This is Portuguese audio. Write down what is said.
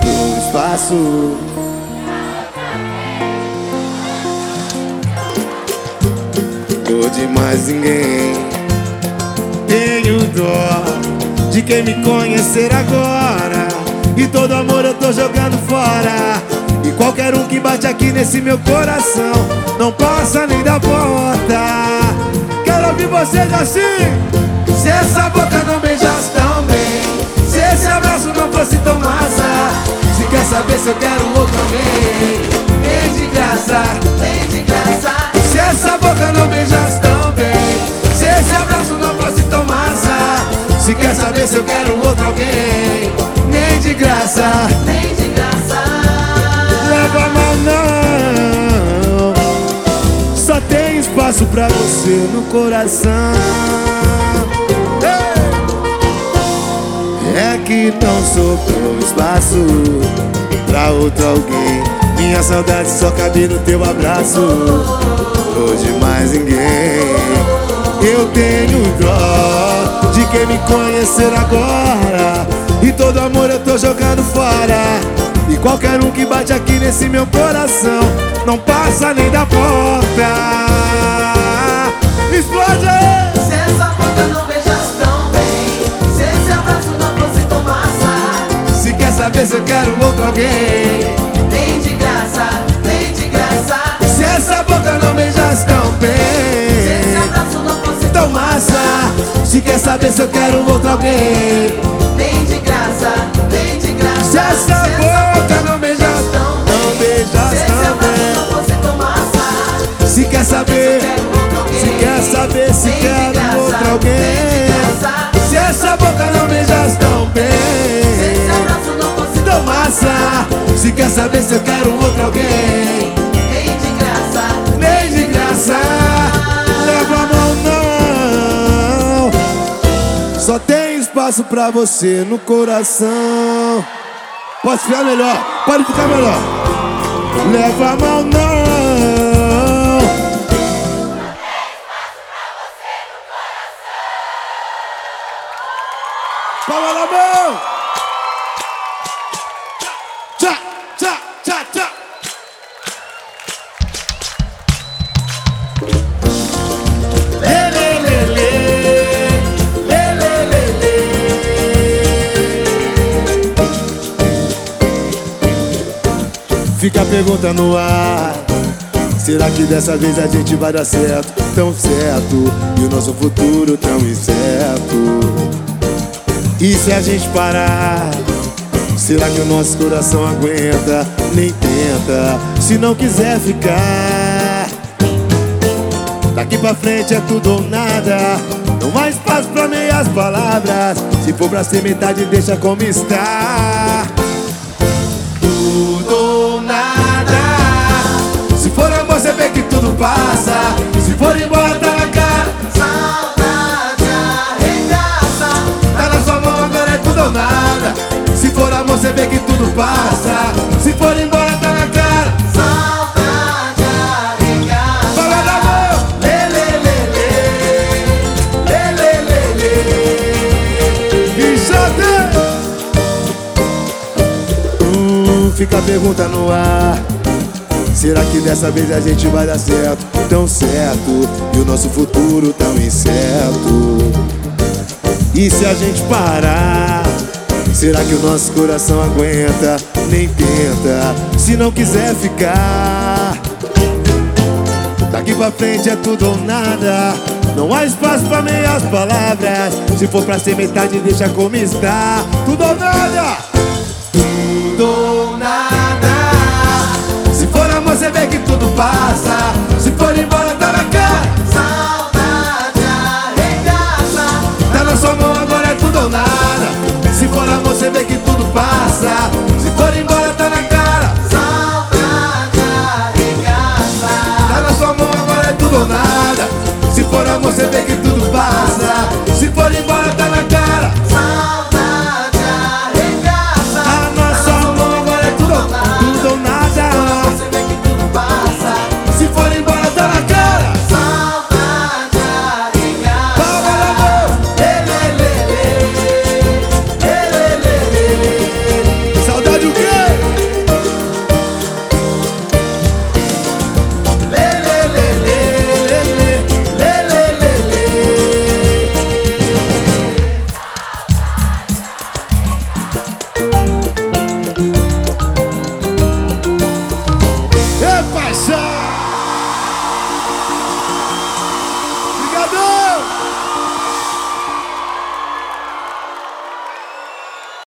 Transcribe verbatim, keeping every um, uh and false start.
sobrou espaço. Tô de mais ninguém. Tenho dó de quem me conhecer agora, e todo amor eu tô jogando fora. E qualquer um que bate aqui nesse meu coração não passa nem da porta. Quero ouvir vocês assim. Se essa boca não beijasse tão bem, se esse abraço não fosse tão massa, se quer saber se eu quero outro alguém, vem de graça, vem de graça. Se essa boca não beijasse tão bem, se esse abraço não fosse tão massa, se quer saber se eu quero outro alguém, nem de graça, nem de graça. Leva a mão não, só tem espaço pra você no coração. É que não sobrou espaço pra outro alguém. Minha saudade só cabe no teu abraço. Tô de mais ninguém. Eu tenho dó de quem me conhecer agora, e todo amor eu tô jogando fora. E qualquer um que bate aqui nesse meu coração não passa nem da porta. Explode! Se essa boca não beijasse tão bem, se esse abraço não fosse tão massa, se quer saber se eu quero outro alguém, nem de graça, nem de graça. se essa boca não beijasse tão bem, se esse abraço não fosse tão massa, se quer saber se eu quero outro alguém, nem de graça, nem de graça. se essa boca não beijasse tão, não beijasse tão bem, não fosse tão massa, se quer saber, se quer saber se quero outro alguém, se essa boca não beijasse tão bem, tão massa, se quer saber se eu quero outro alguém, nem de graça, nem de graça. Leva a mão não, só tem espaço pra você no coração. Pode ficar melhor, pode ficar melhor. Leva a mão não. Palma na mão. Tchá, tchá, tchá, tchá. Lê, lê, lê, lê. Lê, lê, lê, lê. Fica a pergunta no ar: será que dessa vez a gente vai dar certo? Tão certo, e o nosso futuro tão incerto. E se a gente parar, será que o nosso coração aguenta? Nem tenta, se não quiser ficar. Daqui pra frente é tudo ou nada, não há espaço pra meias palavras. Se for pra ser metade, deixa como está. Tudo ou nada. Se for amor, você vê que tudo passa. Se for embora, tá na cara. saudade arregaça. Tá na sua mão, agora é tudo ou nada. Se for amor, você vê que tudo passa. Se for embora, tá na cara. Saudade arregaça. Fala da mão. Lê, lê, lê, lê. Lê, lê, lê, lê. Bichote. Hum, fica a pergunta no ar: será que dessa vez a gente vai dar certo? Tão certo, e o nosso futuro tão incerto. E se a gente parar, será que o nosso coração aguenta? Nem tenta, se não quiser ficar. Daqui pra frente é tudo ou nada, não há espaço pra meias palavras. Se for pra ser metade, deixa como está. Tudo ou nada.